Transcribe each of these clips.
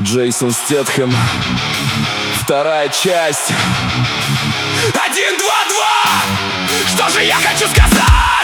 Джейсон Стэтхэм, вторая часть. 1, 2, 2. Что же я хочу сказать?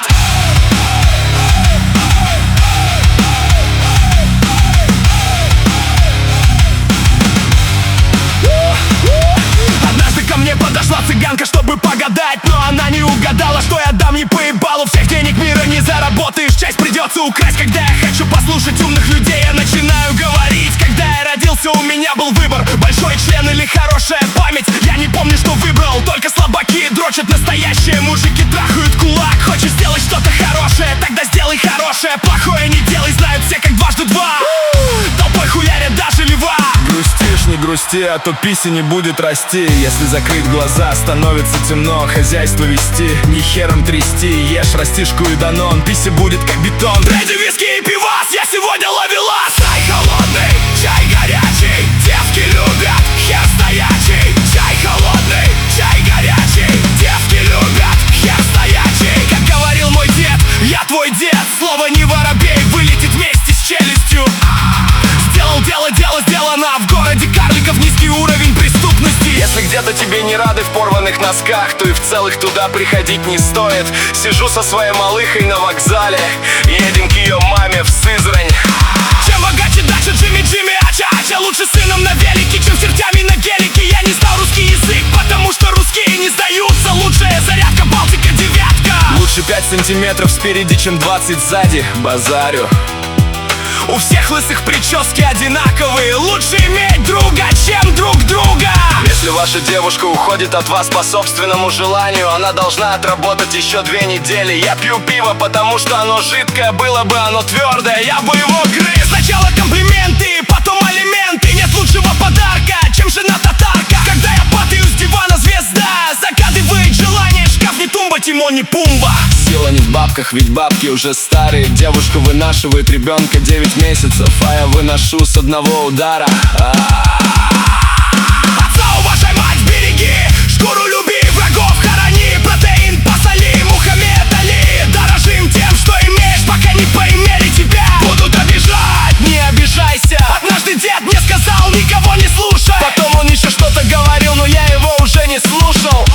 Однажды ко мне подошла цыганка, чтобы погадать, но она не угадала, что я дам ей по ебалу. Всех денег мира не заработаешь, часть придется украсть. Когда я хочу послушать умных людей, я начинаю говорить. Когда я родился, у меня был выбор: большой член или хорошая память. Я не помню, что выбрал, только слабаки дрочат. Настоящие мужики трахают кулак. Хочешь сделать что-то хорошее, тогда сделай хорошее. Плохое не делай, знают все как дважды два. Толпой хуярят даже льва. Грустишь, не грусти, а то писи не будет расти. Если закрыть глаза, становится темно. Хозяйство вести, не хером трясти. Ешь растишку и данон, писи будет как бетон. Бренди, виски и пивас, я сегодня ловелас. Чай холодный, чай горячий, девки любят хер стоячий. Чай холодный, чай горячий, девки любят хер стоячий. Как говорил мой дед, я твой дед. Слово не воробей, вылетит вместе с челюстью. Сделал дело, дело сделано. В городе карликов низкий уровень преступности. Если где-то тебе не рады в порванных носках, то и в целых туда приходить не стоит. Сижу со своей малыхой на вокзале, едем к ее маме в Сызрань. Чем богаче дача, Джимми, ача-ача. Лучше сыном на велике, чем чертями на гелике. Я не знал русский язык, потому что русские не сдаются. Лучшая зарядка, Балтика, 9. Лучше 5 сантиметров спереди, чем 20 сзади. Базарю. У всех лысых прически одинаковые. Лучше иметь друга, чем друг друга. Если ваша девушка уходит от вас по собственному желанию, она должна отработать еще 2 недели. Я пью пиво, потому что оно жидкое. Было бы оно твердое, я бы его грыз. Сначала комплименты, потом алименты. Нет лучшего подарка, чем жена-татарка. Когда я падаю с дивана, звезда загадывает желание. Шкаф не тумба, Тимон не Пумба. Сила не в бабках, ведь бабки уже старые. Девушка вынашивает ребенка 9 месяцев, а я выношу с одного удара. Отца уважай, мать береги, шкуру люби, врагов хорони. Протеин посоли, Мухаммед Али. Дорожим тем, что имеешь, пока не поимели тебя. Будут обижать, не обижайся. Однажды дед мне сказал, никого не слушай. Потом он еще что-то говорил, но я его уже не слушал.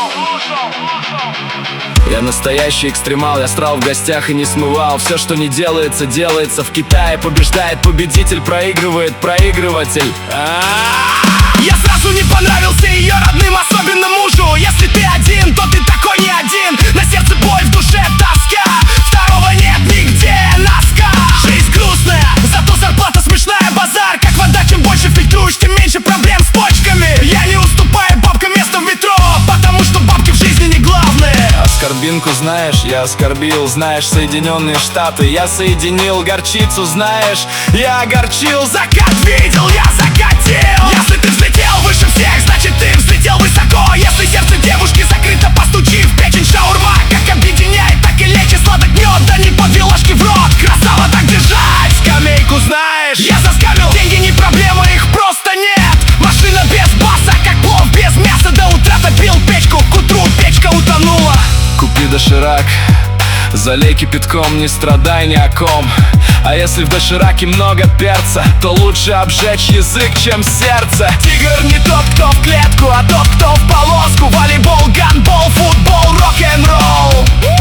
Я настоящий экстремал, я срал в гостях и не смывал. Все, что не делается, делается. В Китае побеждает победитель, проигрывает проигрыватель. Я сразу не понравился ее родным, особенно мужу. Если ты один, то ты такой не один. На сердце боль, в душе тоска. Второго нет нигде, носка. Жизнь грустная, зато зарплата смешная. Базар, как вода, чем больше фильтруешь, тем меньше проблем с почками. Я не уступаю бабкам место в метро, потому что бабки в жизни не главные. Оскорбинку знаешь, я оскорбил. Знаешь, Соединенные Штаты, я соединил. Горчицу знаешь, я огорчил. Закат видел, я закатил. Если ты взлетел выше всех, значит ты взлетел высоко. Если сердце девушки закрыто, постучи в печень. Шаурма как объединяет, так и лечит. Сладок мед, да не подвей ложки в рот. Красава, так держать. Скамейку знаешь, Я заскамил, деньги не проблема, их просто нет. Машина без баса, как плов без мяса. До утра топил печку, к утру печка утонула. купи доширак, залей кипятком, не страдай ни о ком. А если в дошираке много перца, то лучше обжечь язык, чем сердце. Тигр не тот, кто в клетку, а тот, кто в полоску. Волейбол, гандбол, футбол, рок-н-ролл.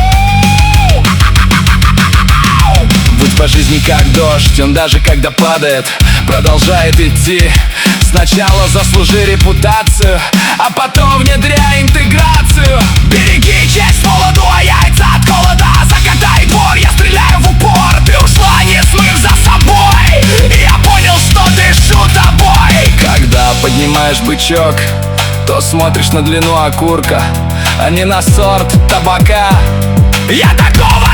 Будь по жизни как дождь, он даже когда падает продолжает идти. Сначала заслужи репутацию, а потом внедряй интеграцию. Береги честь молоду, а яйца от холода. Закатай двор, я стреляю в упор. Ты ушла, не смыв за собой, и я понял, что дышу тобой. Когда поднимаешь бычок, то смотришь на длину окурка, а не на сорт табака. Я такого